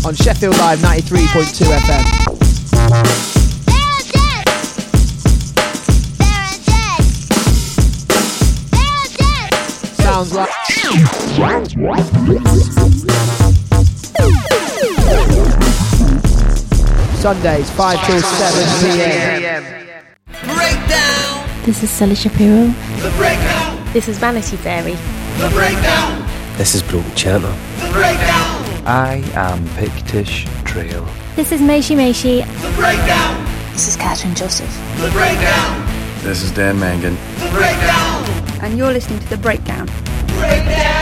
on Sheffield Live 93.2 FM. Sounds like Sundays 5 till 7 p.m. Breakdown. This is Sally Shapiro. The Breakdown. This is Vanity Fairy. The Breakdown. This is Broken Chanter. The Breakdown. I am Pictish Trail. This is Meishi Meishi. The Breakdown. This is Catherine Joseph. The Breakdown. This is Dan Mangan. The Breakdown. And you're listening to The Breakdown. Breakdown.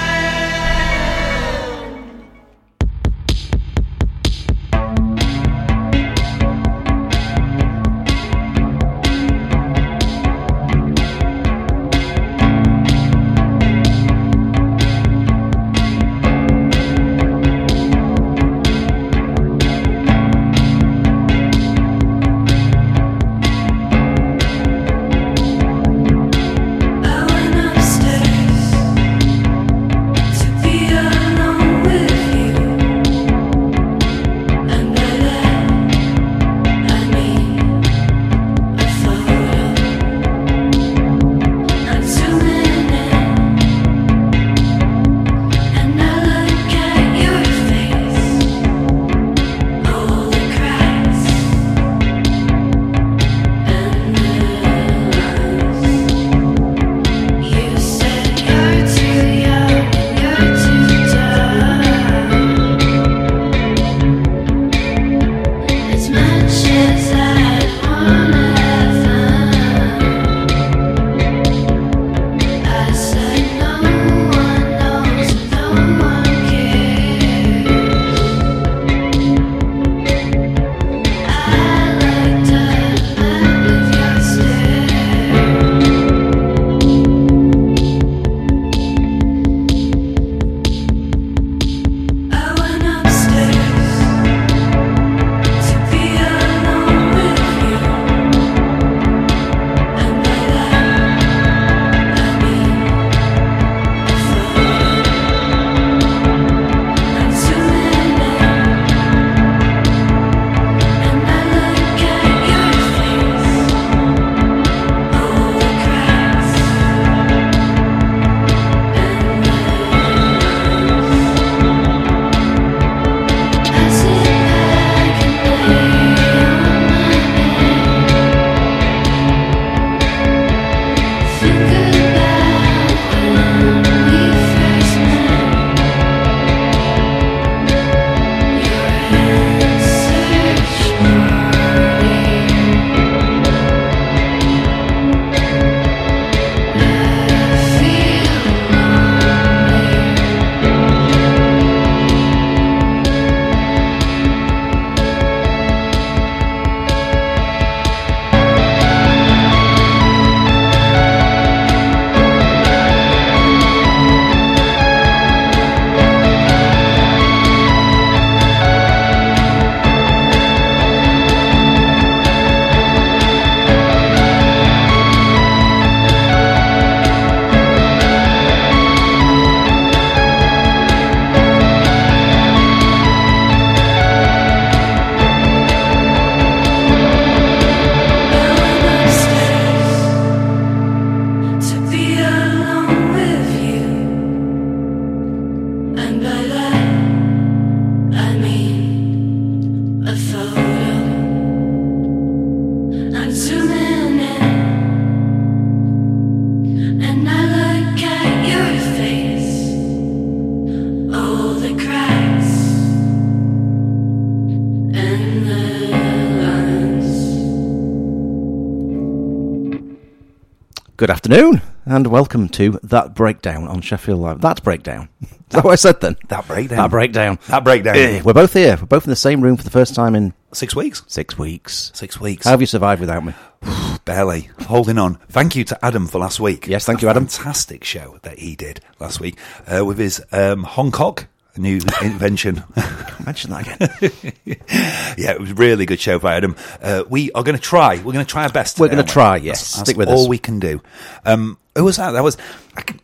Good afternoon, and welcome to That Breakdown on Sheffield Live. That Breakdown. Is that what I said then? That Breakdown. That Breakdown. That Breakdown. We're both here. We're both in the same room for the first time in 6 weeks. 6 weeks. 6 weeks. How have you survived without me? Barely. Holding on. Thank you to Adam for last week. Yes, thank you, Adam. Fantastic show that he did last week with his Hong Kong, a new invention. Mention that again. Yeah, it was a really good show by Adam. We are going to try. We're going to try our best. We're going to try, yes. That's Stick with all us. we can do. Who was that? That was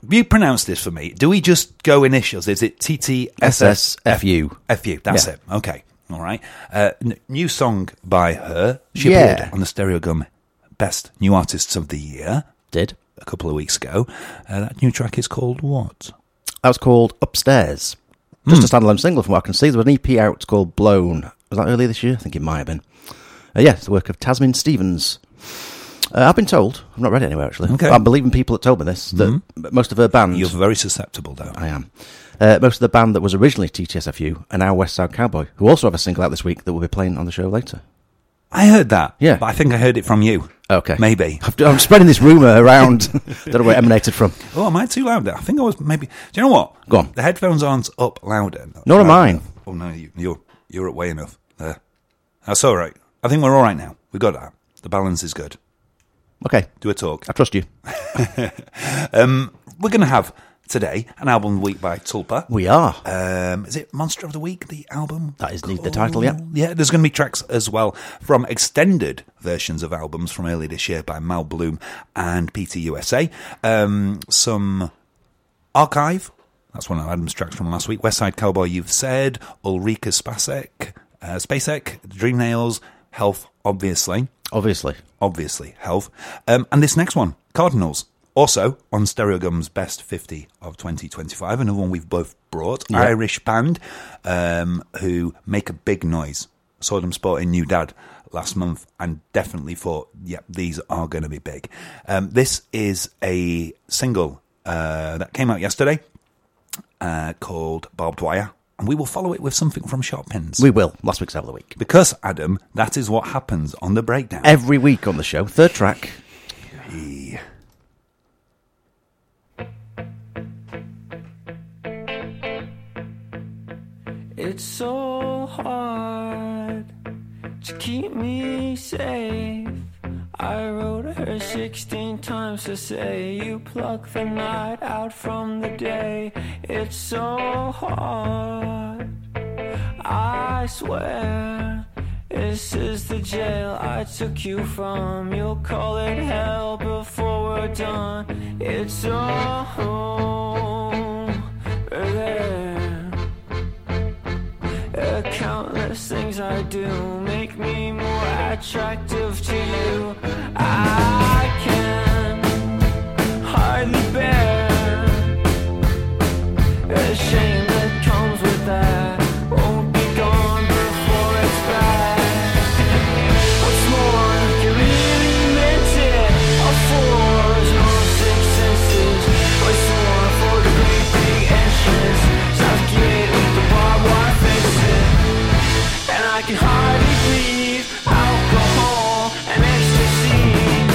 You pronounce this for me. Do we just go initials? Is it TTSSFU? FU, that's it. Okay. All right. New song by her. She appeared on the Stereo Gum Best New Artists of the Year. Did. A couple of weeks ago. That new track is called what? That was called Upstairs. Just a standalone single from what I can see. There was an EP out called Blown. Was that earlier this year? I think it might have been. It's the work of Tasmin Stevens. I've been told, I've not read it anywhere actually, I'm believing people that told me this, that most of her band... You're very susceptible though. I am. Most of the band that was originally TTSFU are now West Side Cowboy, who also have a single out this week that will be playing on the show later. I heard that. Yeah. But I think I heard it from you. Okay. Maybe. I'm spreading this rumour around. Don't know where it emanated from. Oh, am I too loud there? I think I was maybe... Do you know what? Go on. The headphones aren't up louder. Nor am mine. Oh no, you're up way enough. There. That's all right. I think we're all right now. We got that. The balance is good. Okay. Do a talk. I trust you. We're going to have today an album of the week by Tulpa. We are. Is it Monster of the Week, the album? That is the title, yeah. Yeah, there's going to be tracks as well from extended versions of albums from earlier this year by Mal Bloom and PTUSA. Some archive. That's one of Adam's tracks from last week. West Side Cowboy, You've Said. Ulrika Spacek, Dream Nails, Health, obviously, Health. And this next one, Cardinals, also on Stereo Gum's Best 50 of 2025, another one we've both brought. Yeah. Irish band who make a big noise. Saw them sporting New Dad last month and definitely thought, these are going to be big. This is a single that came out yesterday called Barbed Wire. And we will follow it with something from Sharp Pins. We will. Last week's album of the week. Because, Adam, that is what happens on the breakdown. Every week on the show. Third track. It's so hard to keep me safe. I wrote her 16 times to say you pluck the night out from the day. It's so hard, I swear. This is the jail I took you from. You'll call it hell before we're done. It's all there. Countless things I do make me more attractive to you. I can hardly bear the shame that comes with that. Won't be gone before it's back. What's more, you really meant it. All fours and all six senses. What's more for the great big entrance? South Gate with the barbed wire fences. And I can hardly breathe. Alcohol and ecstasy.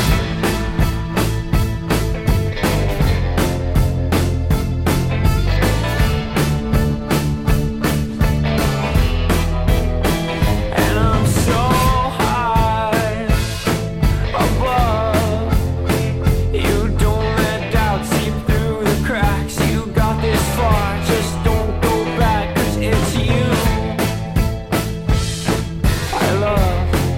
And I'm so high above. You don't let doubt seep through the cracks. You got this far, just don't go back, 'cause it's you I love.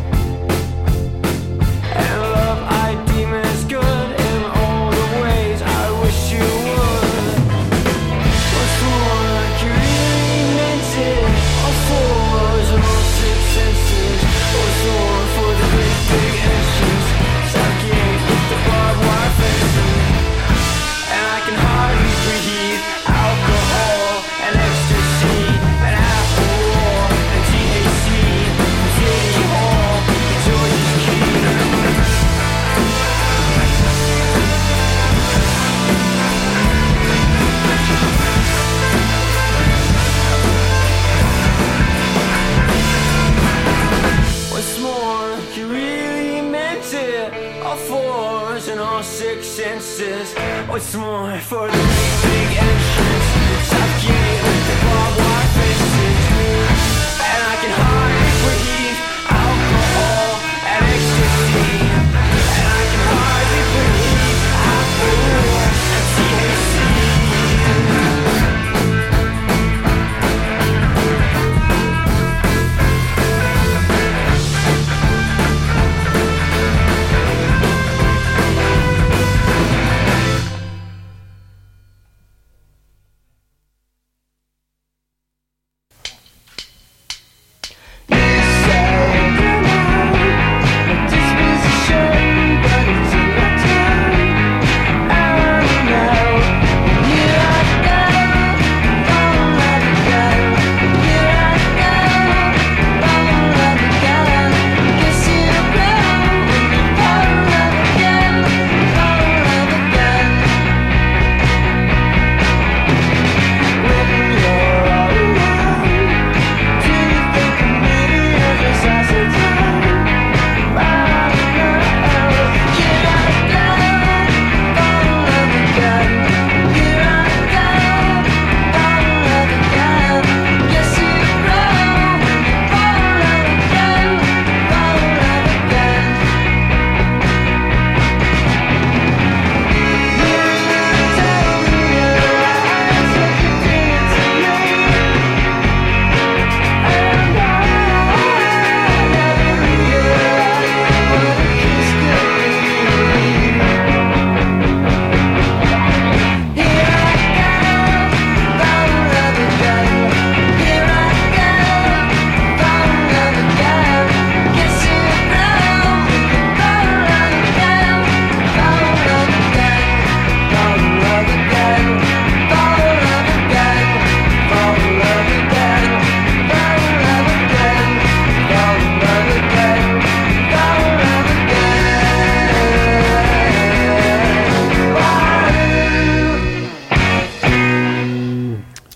And love I deem as good in all the ways I wish you would. What's more, you really meant it. All fours and all six senses. What's more for the big, big entrance? South Gate with the barbed wire fences. And I can hardly breathe. Alcohol and ecstasy and apple war and THC and City Hall and George's Key. What's more, you really meant it. All fours and all six senses. What's more for the big, big entrance? South Gate with the barbed wire fences. And I can hardly breathe. Alcohol and ecstasy. And I can hardly breathe. Apple and THC.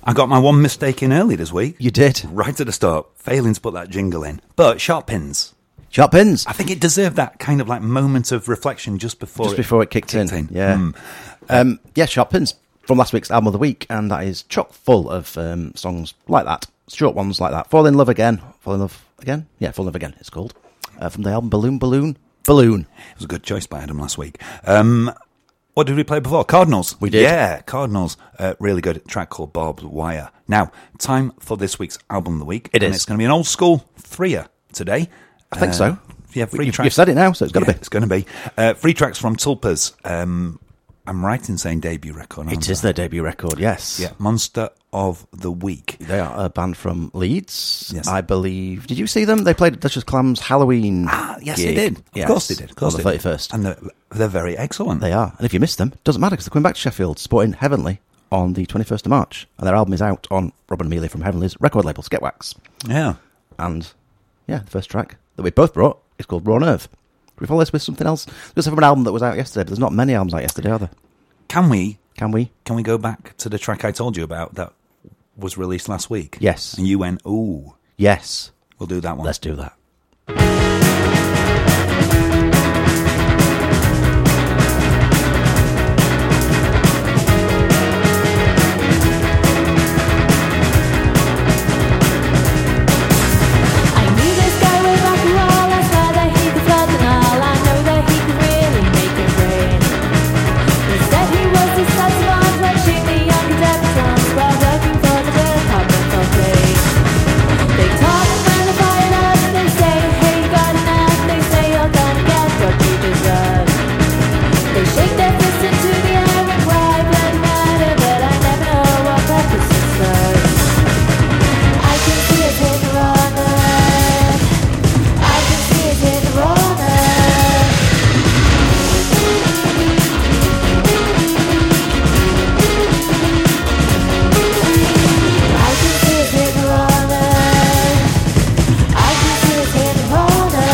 I got my one mistake in early this week. You did. Right at the start, failing to put that jingle in. But sharp pins. Sharp pins. I think it deserved that kind of like moment of reflection just before it kicked in. Yeah. Yeah, sharp pins from last week's album of the week, and that is chock full of songs like that, short ones like that. Fall in Love Again. Yeah, Fall in Love Again. It's called from the album Balloon. It was a good choice by Adam last week. What did we play before? Cardinals. We did. Yeah, Cardinals. Really good track called Barbed Wire. Now, time for this week's album of the week. It is. It's going to be an old school threer today. I think so. Yeah, free tracks. You've said it now, so it's got to be. It's going to be. Free tracks from Tulpas. I'm right in saying debut record. It is their debut record, yes. Yeah, Monster of the Week. They are a band from Leeds, yes. I believe. Did you see them? They played at Duchess Clam's Halloween yes, gig. they did. Yes. Of course they did. On the 31st. And they're very excellent. They are. And if you missed them, it doesn't matter because they're coming back to Sheffield, supporting Heavenly on the 21st of March. And their album is out on Rob and Amelia from Heavenly's record label, Sketwax. Yeah. And, yeah, the first track that we both brought is called Raw Nerve. Can we follow this with something else? There's from an album that was out yesterday, but there's not many albums out yesterday, are there? Can we go back to the track I told you about that was released last week? Yes. And you went, ooh. Yes. We'll do that one. Let's do that. They talk when the fire up, they say, hey, you got enough. They say you're gonna get what you deserve. They shake their fists into the air and cry, bloody murder, but I never know what purpose it serves. I can see it in the runner. I can see it in the runner. I can see it in the runner. I can see it in the runner.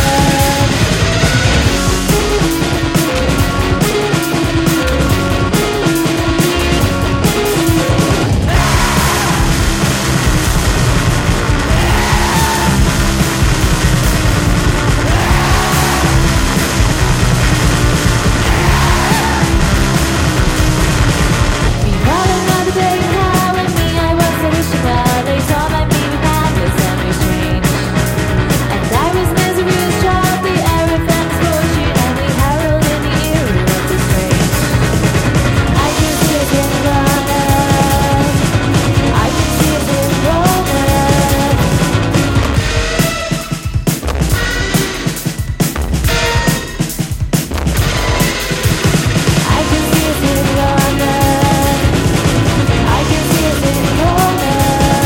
Meanwhile, another day in hell, and me, I was so wishing well. They saw my me with madness and restraint. And I was misery's child, the heir of that misfortune, and we herald in the era of the strange. I can see it in the runner. I can see it in the runner. I can see it in the runner. I can see it in the runner.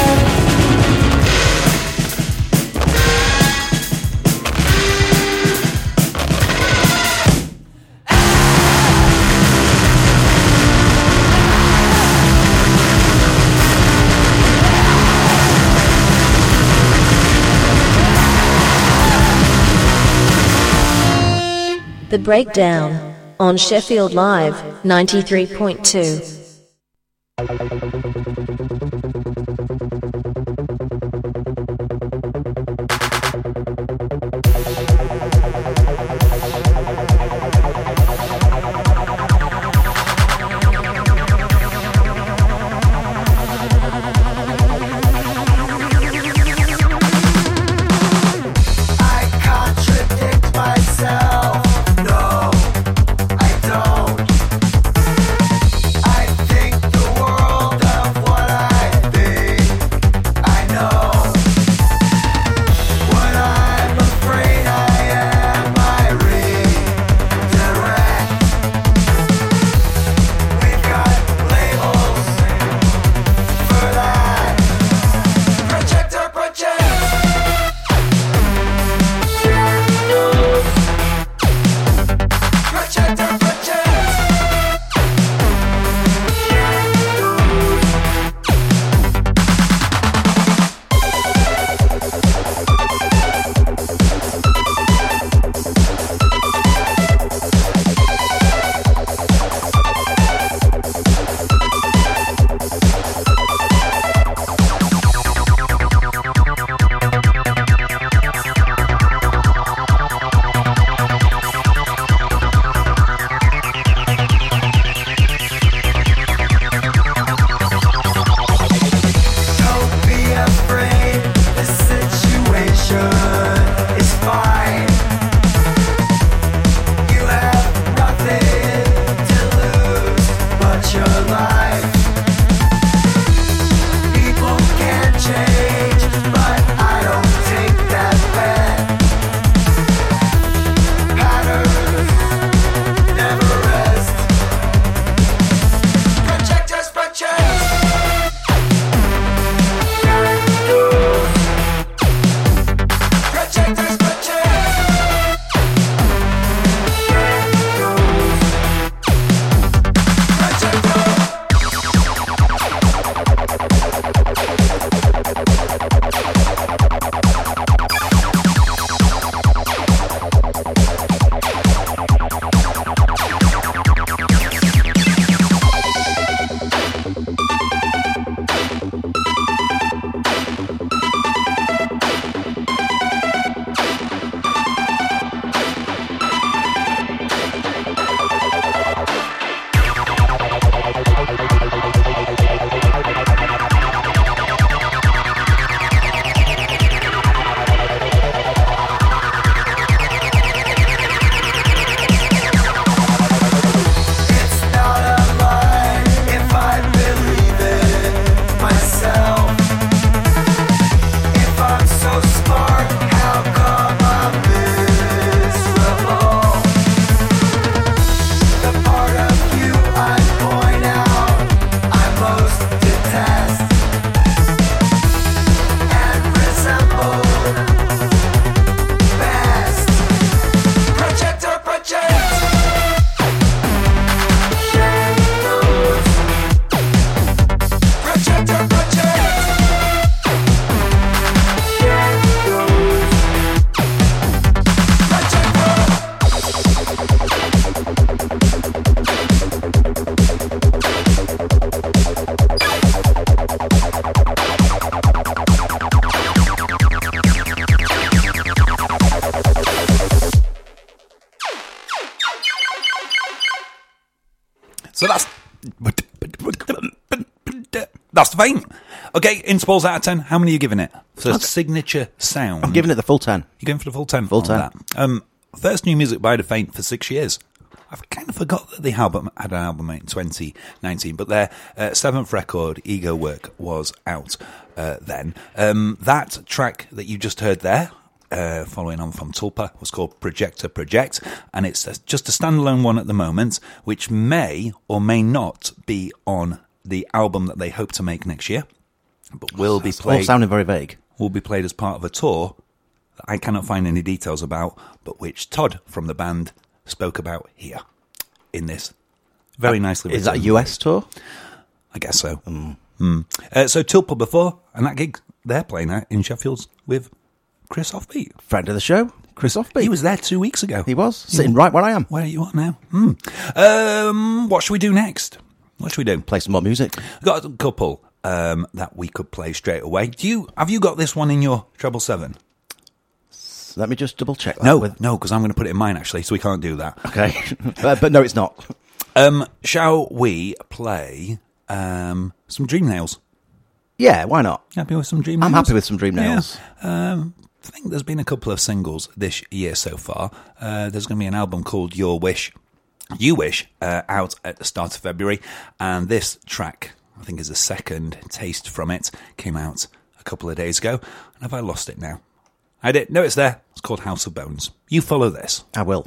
The Breakdown on Sheffield Live 93.2. I contradict myself. No, I don't. I think the world of what So that's the Faint. Okay, Interpol's out of 10. How many are you giving it? For signature sound. I'm giving it the full 10. You're going for the full 10? Full 10. That. First new music by The Faint for 6 years. I've kind of forgot that they had an album out in 2019, but their 7th record, Ego Work, was out then. That track that you just heard there, following on from Tulpa, was called Projector Project, and it's just a standalone one at the moment, which may or may not be on the album that they hope to make next year, but will be played. All sounding very vague. Will be played as part of a tour that I cannot find any details about, but which Todd from the band spoke about here in this very nicely. Is that a US tour? I guess so. So Tulpa before, and that gig they're playing at in Sheffield with Chris Offbeat, Friend of the show, Chris Offbeat. He was there 2 weeks ago. He was sitting right where I am. Where you are now? What should we do next? What should we do? Play some more music. We've got a couple that we could play straight away. Have you got this one in your treble 7? Let me just double check that. No, because I'm going to put it in mine actually, so we can't do that. Okay, but no, it's not. Shall we play some Dream Nails? Yeah, why not? Happy with some Dream Nails? I'm happy with some Dream Nails. Yeah. I think there's been a couple of singles this year so far. There's going to be an album called You Wish, out at the start of February, and this track, I think, is a second taste from it, came out a couple of days ago. And have I lost it now? I did. No, it's there. It's called House of Bones. You follow this. I will.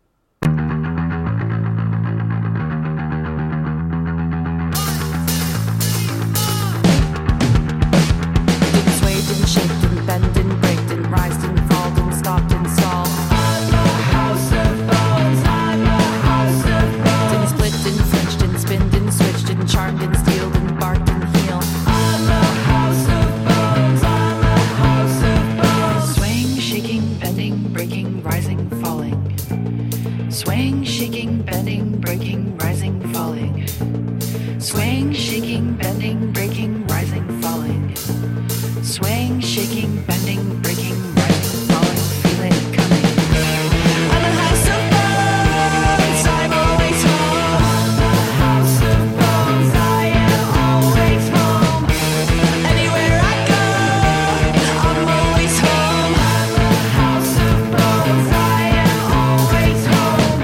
Didn't sway, didn't shake, didn't bend, didn't break, didn't rise, didn't fall, didn't stop, didn't stall. I'm a house of bones, I'm a house of bones. Didn't split, didn't flinch, didn't spin, didn't switch, didn't charm, didn't steal, didn't bark, didn't heal. I'm a house of bones, I'm a house of bones. Swaying, shaking, bending, breaking, rising, falling. Swaying, shaking, bending, breaking, rising, falling. Swaying, shaking, bending, breaking, rising, falling. Swaying, shaking, bending, breaking, rising, falling. Feel it coming. I'm a house of bones, I'm always home. I'm a house of bones, I am always home. Anywhere I go, I'm always home. I'm a house of bones, I am always home.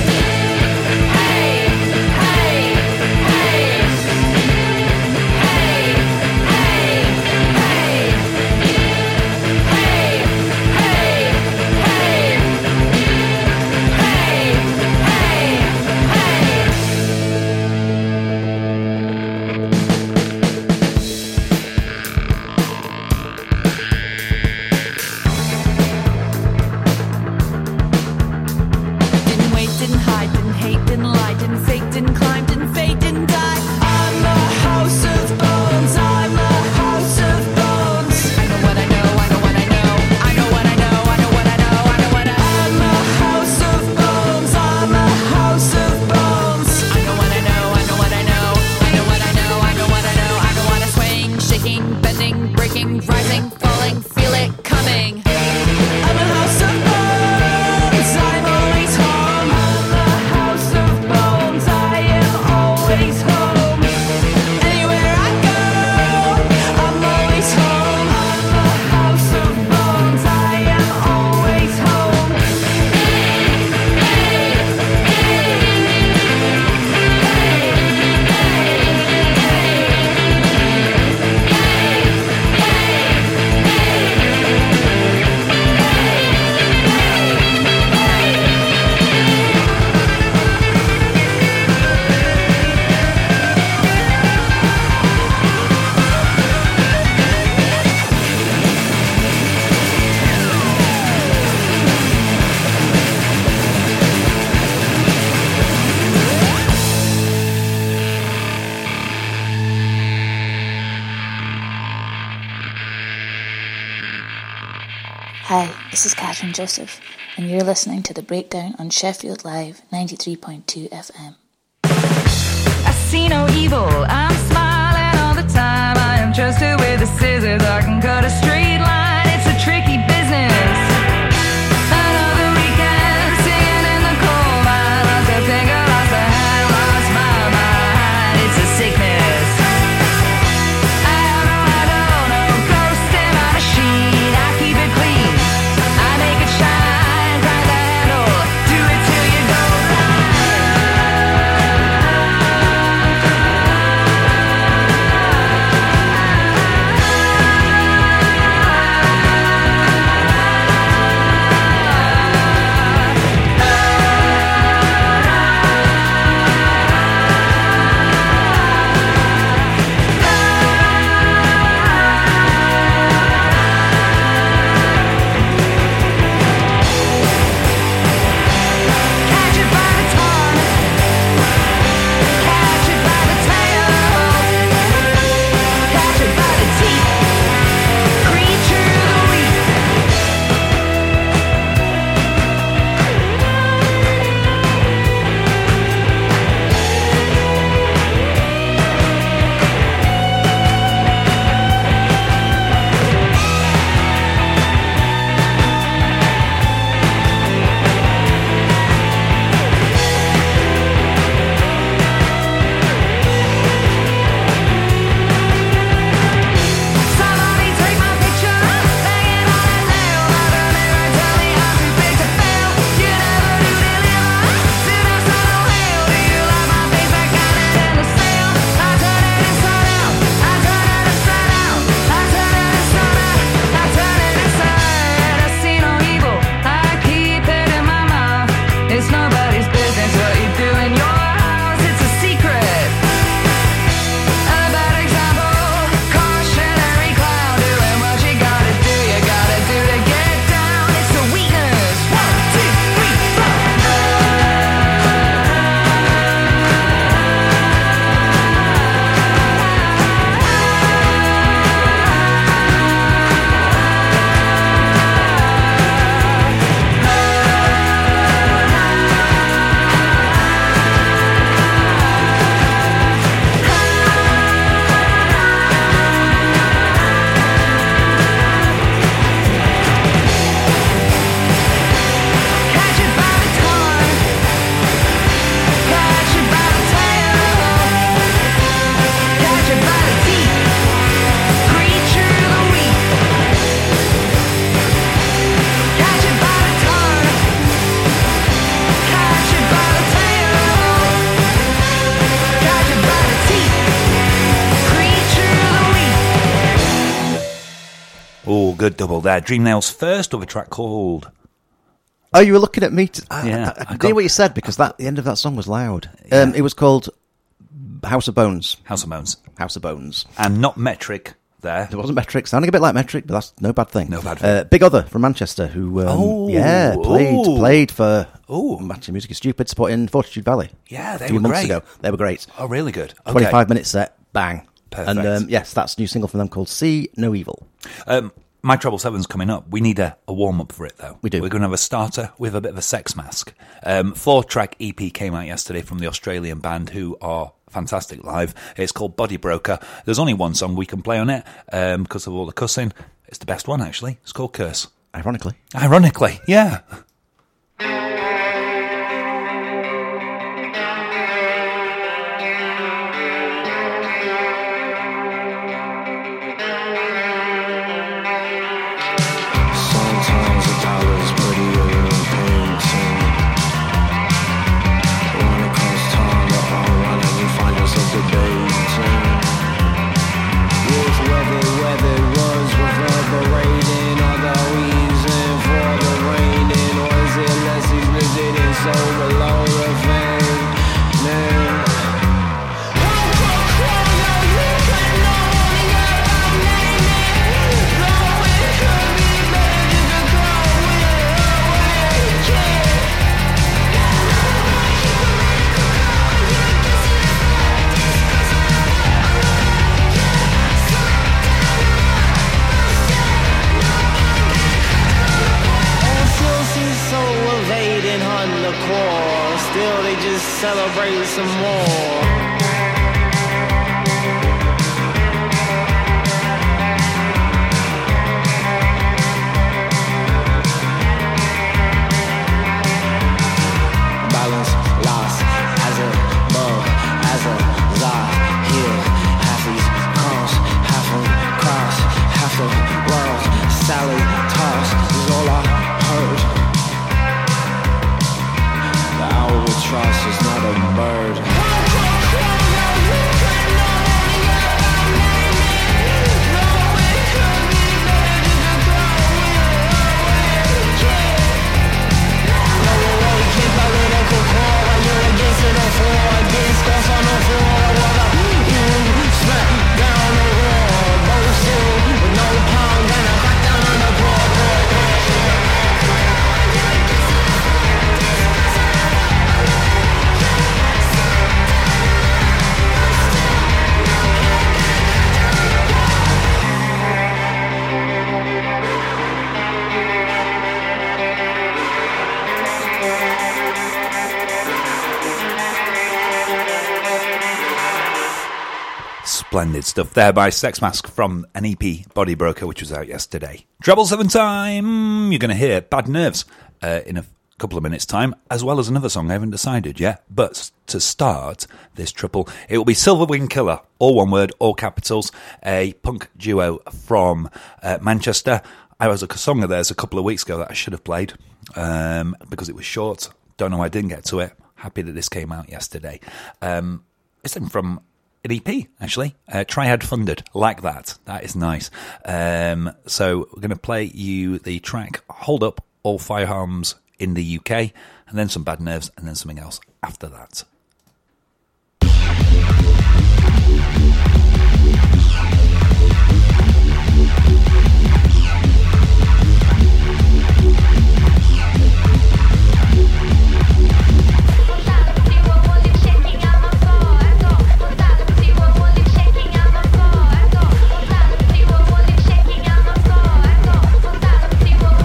Hey, hey, hey. Didn't wait, didn't hide, didn't hate, didn't lie, didn't fake, didn't climb, didn't fade, didn't die. I'm a house of bones, I'm a house of bones. I know what I know, I know what I know, I know what I know, I know what I know, I know what I know. I'm a house of bones, I'm a house of bones. I know what I know, I know what I know, I know what I know, I know what I know, I know what I swing, shaking, bending, breaking, rising, falling, feel it coming. I'm a house of bones, I'm always home. I'm a house of bones, I am always home. Anywhere I go, I'm always home. I'm a house of bones, I am always home. Hi, this is Catherine Joseph, and you're listening to The Breakdown on Sheffield Live 93.2 FM. I see no evil, I'm smiling all the time. I am trusted with the scissors, I can cut a straight line. It's a tricky business. Another weekend, singing in the coal mine. Lost a finger, lost a hand, lost my mind. Oh, good double there. Dream Nails first with a track called... Oh, you were looking at me. Yeah, I didn't hear what you said because the end of that song was loud. It was called House of Bones. House of Bones. House of Bones. And not Metric there. It wasn't Metric. Sounding a bit like Metric, but that's no bad thing. No bad thing. Big Other from Manchester, who played for Matching Music is Stupid, supporting Fortitude Valley. Yeah, they a few were months great. ago. They were great. Oh, really good. Okay. 25-minute set, bang. Perfect. And yes, that's a new single from them called See No Evil. My Trouble 7's coming up. We need a warm-up for it, though. We do. We're going to have a starter with a bit of a sex mask. 4-track EP came out yesterday from the Australian band who are fantastic live. It's called Body Broker. There's only one song we can play on it because of all the cussing. It's the best one, actually. It's called Curse. Ironically, yeah. Sometimes a dollar's prettier than painting. When it comes time to unrun and you find yourself debating with whether was reverberating or the reason for the raining, or is it less explicit and so below the vein? Man. So evading on the core, still they just celebrate some more. Balance lost as a bug, as a zah here. Half these crumbs, half them cross, half the world salad toss is all I heard. The albatross is not a bird. Splendid stuff there by Sex Mask from an EP, Body Broker, which was out yesterday. Treble 7 time! You're going to hear Bad Nerves in a couple of minutes' time, as well as another song I haven't decided yet. But to start this triple, it will be Silver Wing Killer, all one word, all capitals, a punk duo from Manchester. I was a song of theirs a couple of weeks ago that I should have played because it was short. Don't know why I didn't get to it. Happy that this came out yesterday. It's from an EP, actually. Triad Funded. Like that. That is nice. So we're going to play you the track Hold Up, All Firearms in the UK, and then some Bad Nerves, and then something else after that.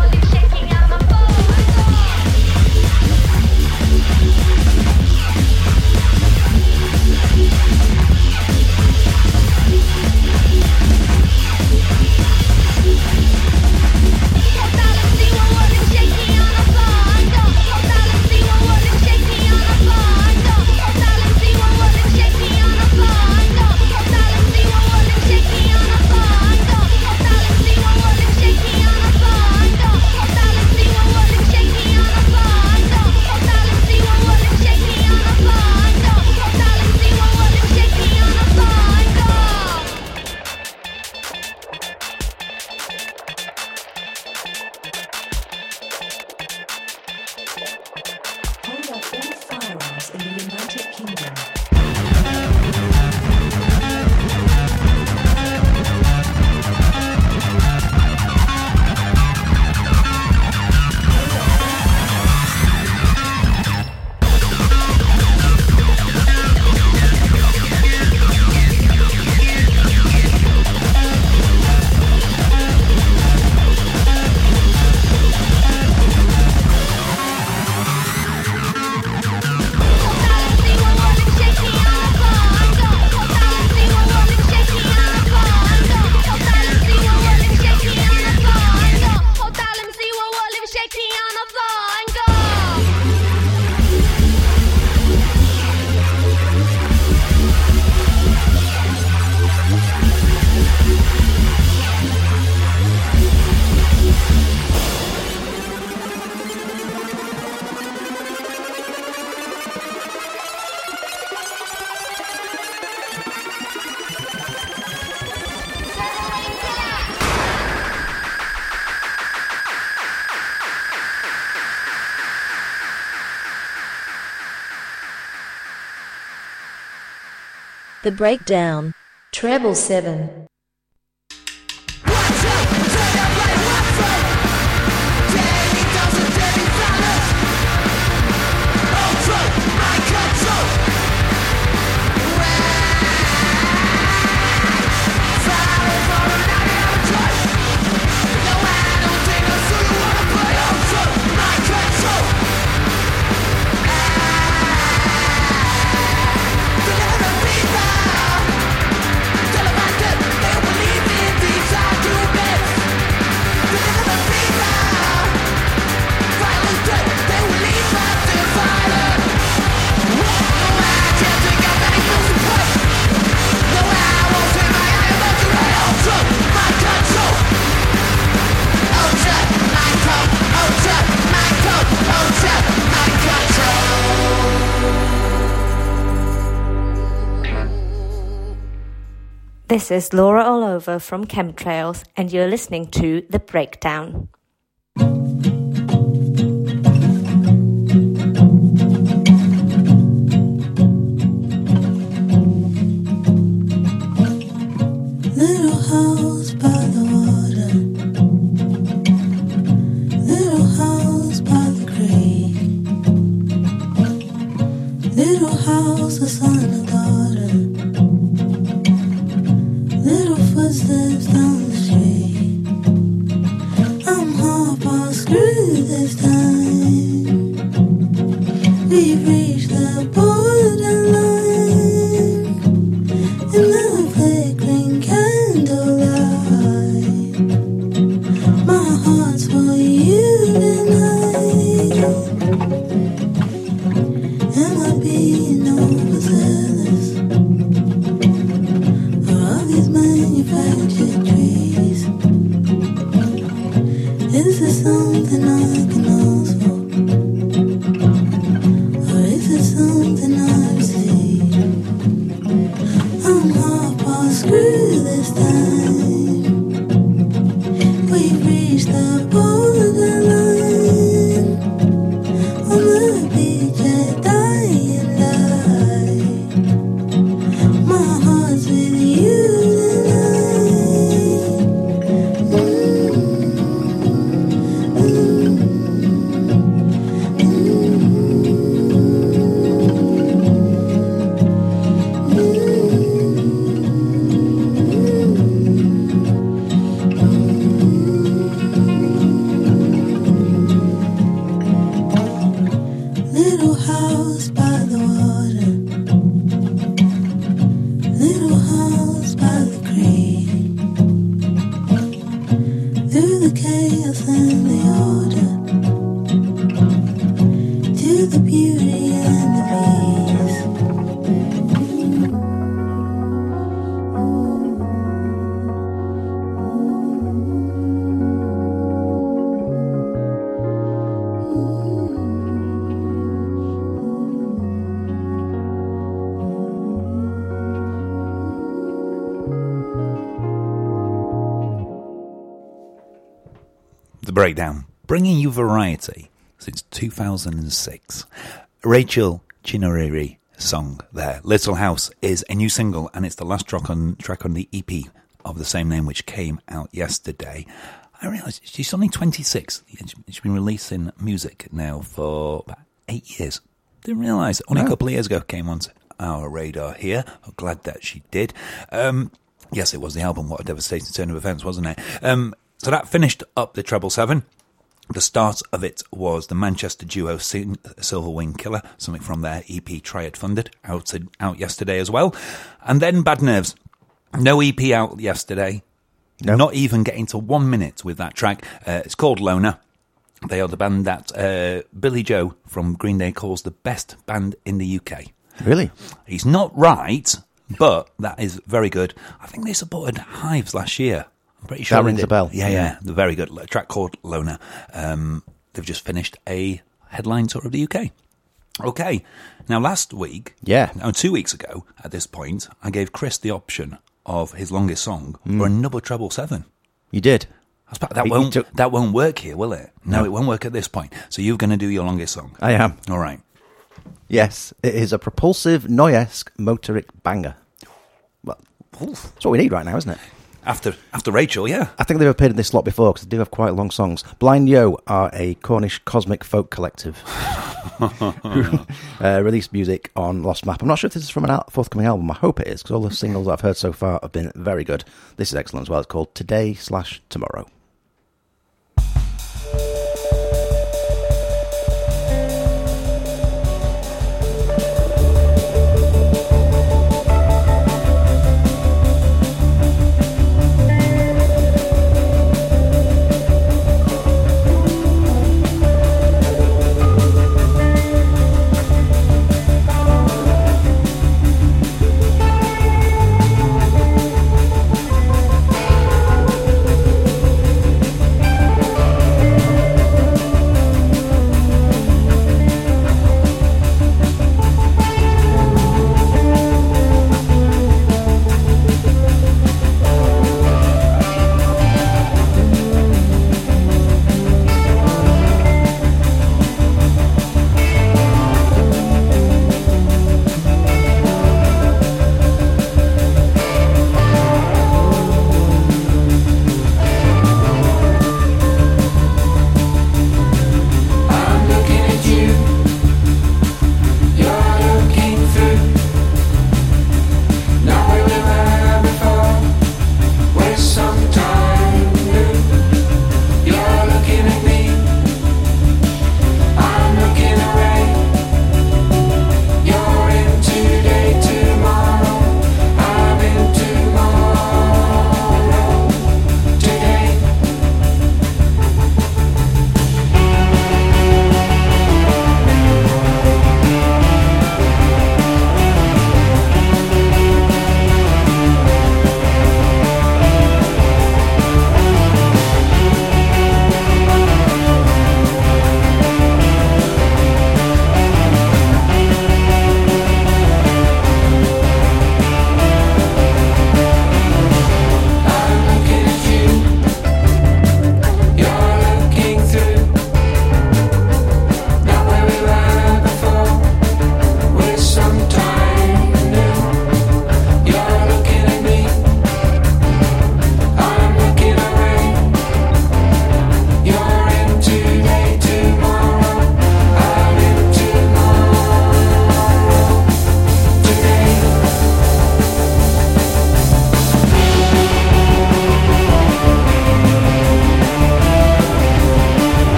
Shaking The Breakdown. Treble 7. This is Laura All-Over from Chemtrails, and you're listening to The Breakdown. Little house by the water, little house by the creek, little house, a son and daughter, little footsteps down the street. I'm half on screw this time. We've reached the borderline. In the flickering candlelight, my heart's for you tonight. Am I being overzealous? Or are these manufactured trees? Is this something I can ask for? Or is it something I receive? I'm half past screw this time. We've reached the borderline. On the beach at dying light. My heart's with you Little house by the water, little house by the creek. Through the chaos and the order, to the beauty and the peace. The Breakdown, bringing you variety since 2006. Rachel Chinoriri song there. Little House is a new single, and it's the last track on the EP of the same name, which came out yesterday. I realised she's only 26. She's been releasing music now for about 8 years. Didn't realise. Only a couple of years ago came onto our radar here. I'm glad that she did. Yes, it was the album. What a devastating turn of events, wasn't it? So that finished up the Treble 7. The start of it was the Manchester duo Silverwing Killer, something from their EP Triad Funded, out yesterday as well. And then Bad Nerves. No EP out yesterday. No. Not even getting to 1 minute with that track. It's called Loner. They are the band that Billy Joe from Green Day calls the best band in the UK. Really? He's not right, but that is very good. I think they supported Hives last year. I'm pretty sure that rings a bell. Yeah. They're very good. A track called Loner. They've just finished a headline tour of the UK. Okay. Now, last week, 2 weeks ago, at this point, I gave Chris the option of his longest song or another Treble 7. You did. That won't work here, will it? No, it won't work at this point. So you're going to do your longest song. I am. All right. Yes, it is a propulsive, Noyesque, motoric banger. That's what we need right now, isn't it? After Rachel, yeah. I think they've appeared in this slot before because they do have quite long songs. Blind Yo are a Cornish cosmic folk collective who released music on Lost Map. I'm not sure if this is from a forthcoming album. I hope it is because all the singles that I've heard so far have been very good. This is excellent as well. It's called Today/Tomorrow.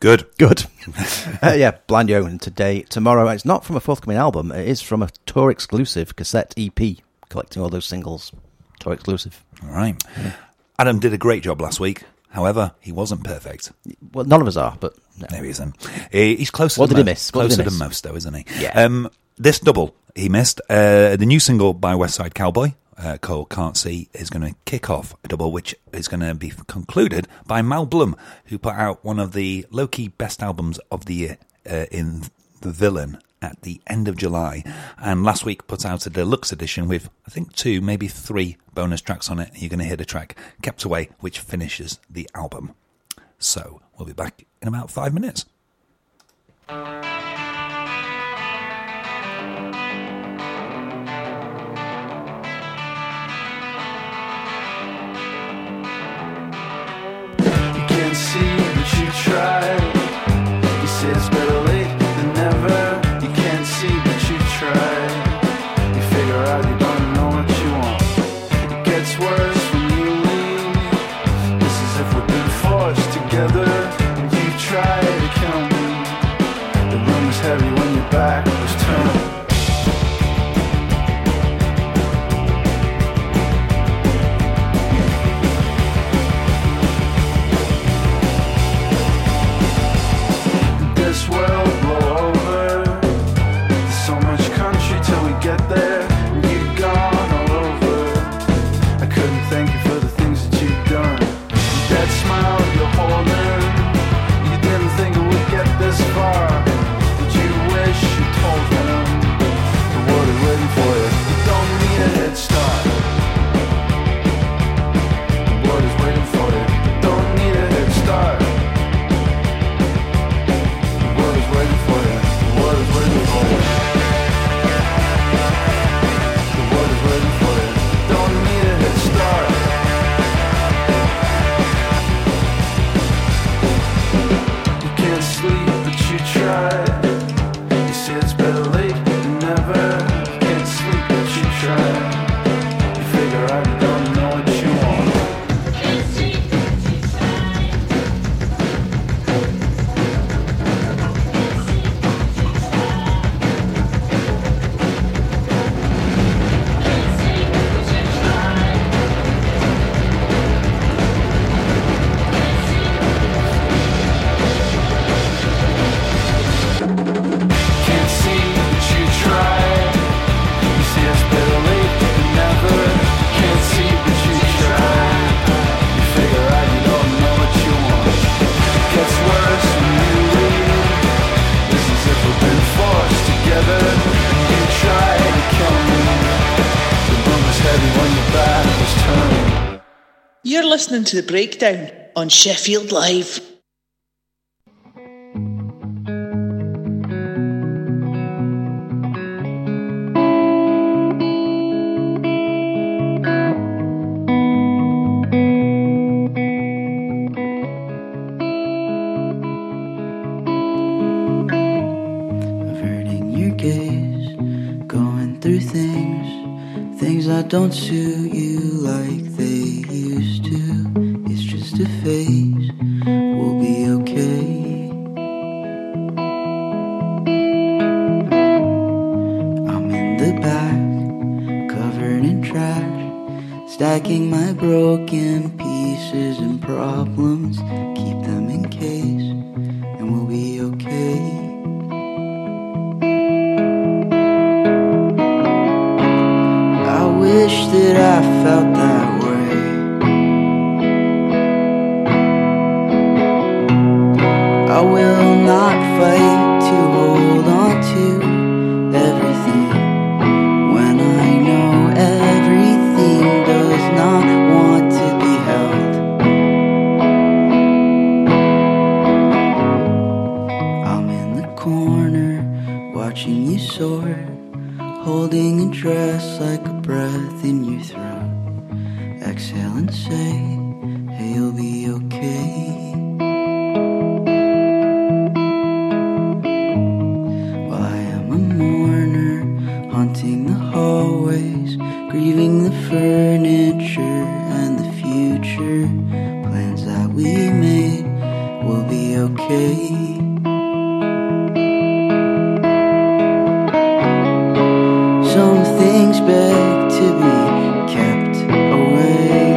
Good. Yeah, Blind Yeoman tomorrow. It's not from a forthcoming album. It is from a tour exclusive cassette EP, collecting all those singles. Tour exclusive. All right. Adam did a great job last week. However, he wasn't perfect. Well, none of us are, but no. No, he isn't. He's closer. What than did he miss? Closer than most, though, isn't he? Yeah. This double he missed. The new single by West Side Cowboy, called Can't See, is going to kick off a double, which is going to be concluded by Mal Blum, who put out one of the low-key best albums of the year in The Villain at the end of July, and last week put out a deluxe edition with, I think, 2, maybe 3 bonus tracks on it. You're going to hear the track Kept Away, which finishes the album. So we'll be back in about 5 minutes. You can't see, but you try. You say it's better late than never. You can't see, but you try. You figure out you don't know what you want. It gets worse when you leave. It's as if we've been forced together. And you try to count me. The room is heavy when your back was turned. This world blow over. There's so much country till we get there. And you've gone all over. I couldn't thank you for the things that you've done. That smile you're holding. You didn't think it would get this far. Did you wish you told him the world is waiting for you? You don't need a head start. The world is waiting for you. You don't need a head start. Waiting for you. The world is waiting for you. The world is waiting for you. Don't need a head start. You can't sleep, but you try. You say it's better late than never. You can't sleep, but you try. You figure out you don't know what you want. Can't see, but you try. You say it's better late than never. Can't see, but you try. You figure out you don't know what you want. Gets worse when you leave. It's as if we've been forced together. And you try to kill me. The room is heavy when your back was turned. You're listening to The Breakdown on Sheffield Live. Averting your gaze, going through things that don't suit you like they used to. It's just a phase, we'll be okay. I'm in the back, covered in trash, stacking my broken pieces and problems. Keep them in case, and we'll be okay. I wish that I felt that way. I will not fight to hold on to everything when I know everything does not want to be held. I'm in the corner watching you soar, holding a dress like a breath in your throat. Exhale and say, hey, you'll be okay. Well, I am a mourner, haunting the hallways, grieving the furniture and the future. Plans that we made will be be okay. Some things beg to be kept away,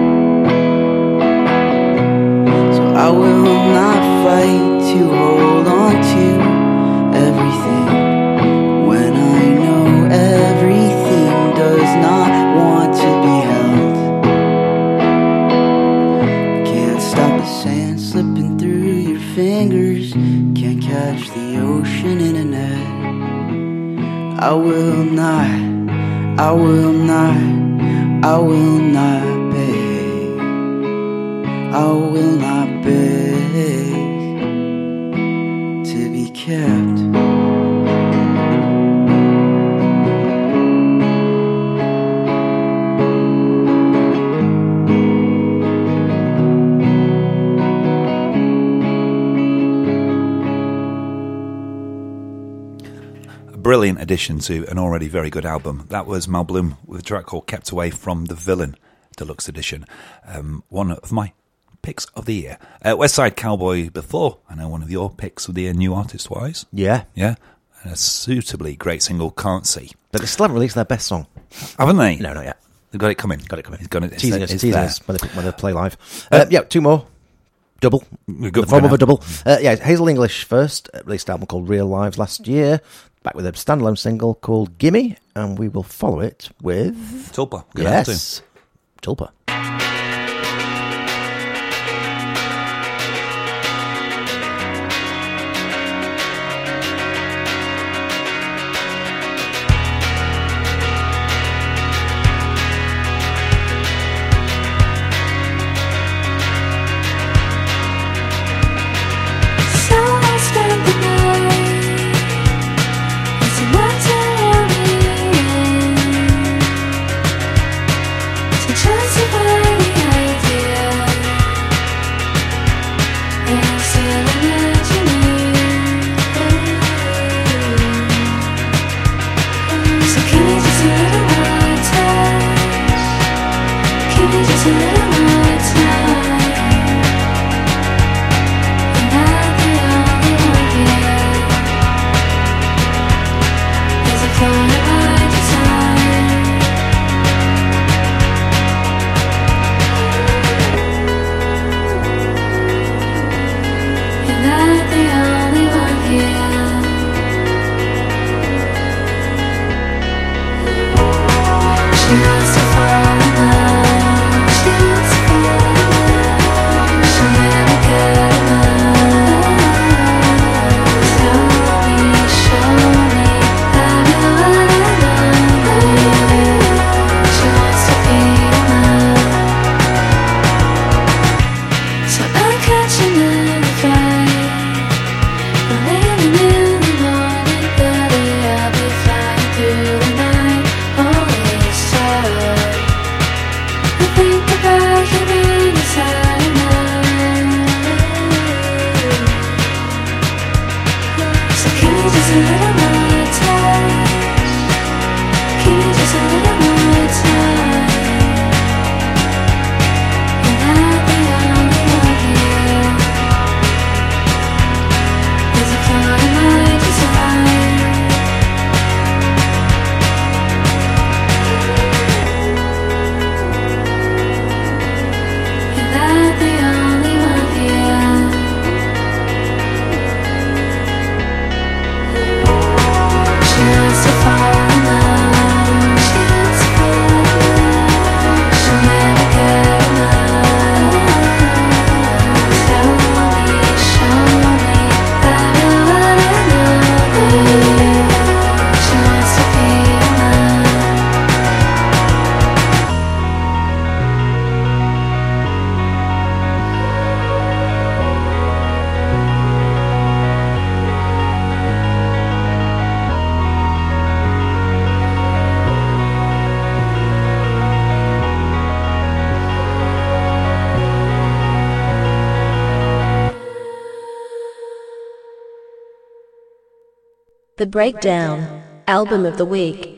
so I will not fight to hold on to everything when I know everything does not want to be held. Can't stop the sand slipping through your fingers, can't catch the ocean in a net. I will not, I will not, I will not beg, I will not beg to be kept. Brilliant addition to an already very good album. That was Mal Bloom with a track called Kept Away from the Villain Deluxe Edition. One of my picks of the year. West Side Cowboy before. I know one of your picks of the year, new artist-wise. Yeah. Yeah. And a suitably great single, Can't See. But they still haven't released their best song. Haven't they? No, not yet. They've got it coming. Got it coming. It's got it. Teasing It's us there. when they play live. Yeah, two more. Double. The form of a double. Yeah, Hazel English first. Released an album called Real Lives last year. Back with a standalone single called Gimme. And we will follow it with... Tulpa. Good yes. Tulpa. The Breakdown, Album of the Week.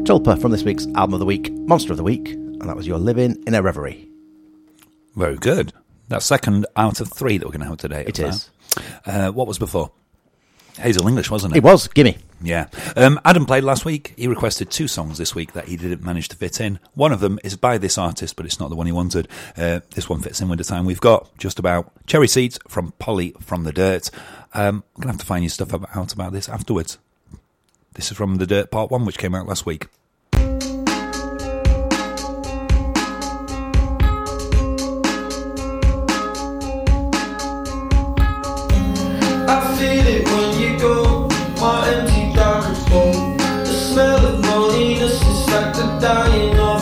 Tulpa from this week's Album of the Week, Monster of the Week, and that was You're Living in a Reverie. Very good. That's second out of 3 that we're going to have today. It is. What was before? Hazel English, wasn't it? It was. Gimme. Yeah. Adam played last week. He requested 2 songs this week that he didn't manage to fit in. One of them is by this artist, but it's not the one he wanted. This one fits in with the time we've got. Just about Cherry Seeds from Polly from the Dirt. I'm going to have to find you stuff out about this afterwards. This is from The Dirt Part 1, which came out last week. I feel it when you go, my empty dark home. The smell of loneliness is like the dying of